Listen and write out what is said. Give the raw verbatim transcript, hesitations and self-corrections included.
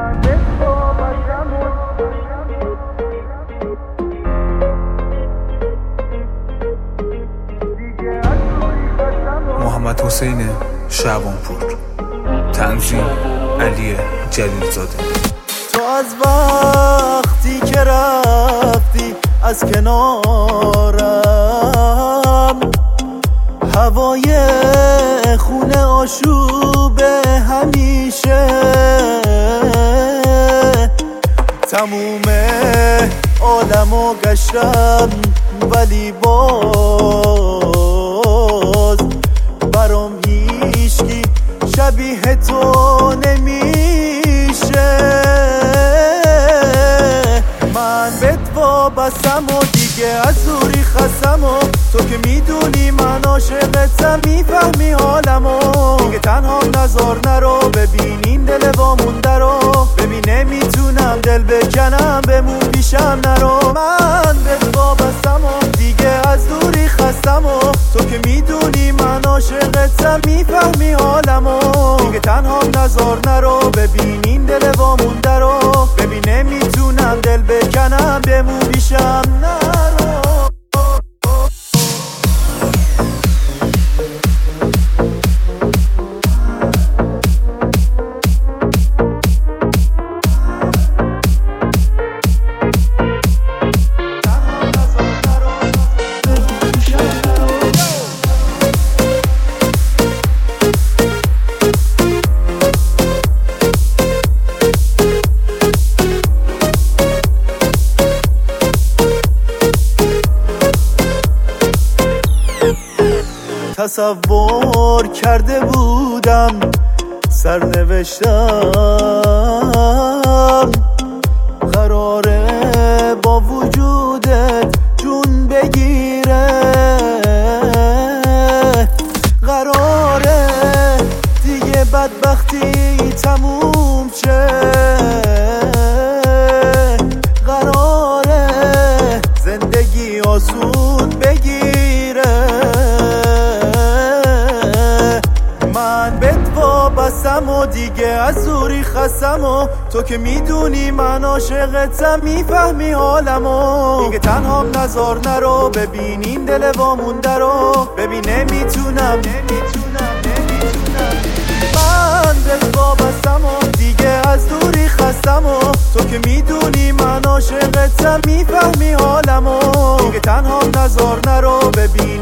محمد حسین شعبانپور، تنظیم علی جلیلزاده. تو از وقتی که رفتی از کنارم، هوای خونه آشوب همیشه، تموم عالمو گشتم ولی باز برام هیچکی شبیه تو نمیشه. من بهت وابستم و دیگه از دوری خستم و تو که میدونی من عاشقتم، میفهمی حالمو، دیگه تنها نزار نرو، ببین این دل وامونده رو، ببین نمیتونم دل بکنم بمون پیشم نرو. من بهت وابستم و دیگه از دوری خستم و تو که میدونی من عاشقتم، میفهمی حالمو، دیگه تنها نزار نرو، ببین این دل وامونده رو، ببین نمیتونم دل بکنم بمون پیشم نرو. تصور کرده بودم سرنوشتم قراره با وجودت جون بگیره، قراره دیگه بدبختی تموم شه، قراره زندگی آسون بگیره. من بهت وابستم و دیگه از دوری خستم و تو که میدونی من عاشقتم، میفهمی حالمو، دیگه تنها نزار نرو، ببین این دل وامونده رو، ببین نمیتونم نمیتونم نمیتونم. من بهت وابستم و دیگه از دوری خستم و تو که میدونی من عاشقتم، میفهمی حالمو، دیگه تنها نزار نرو، ببین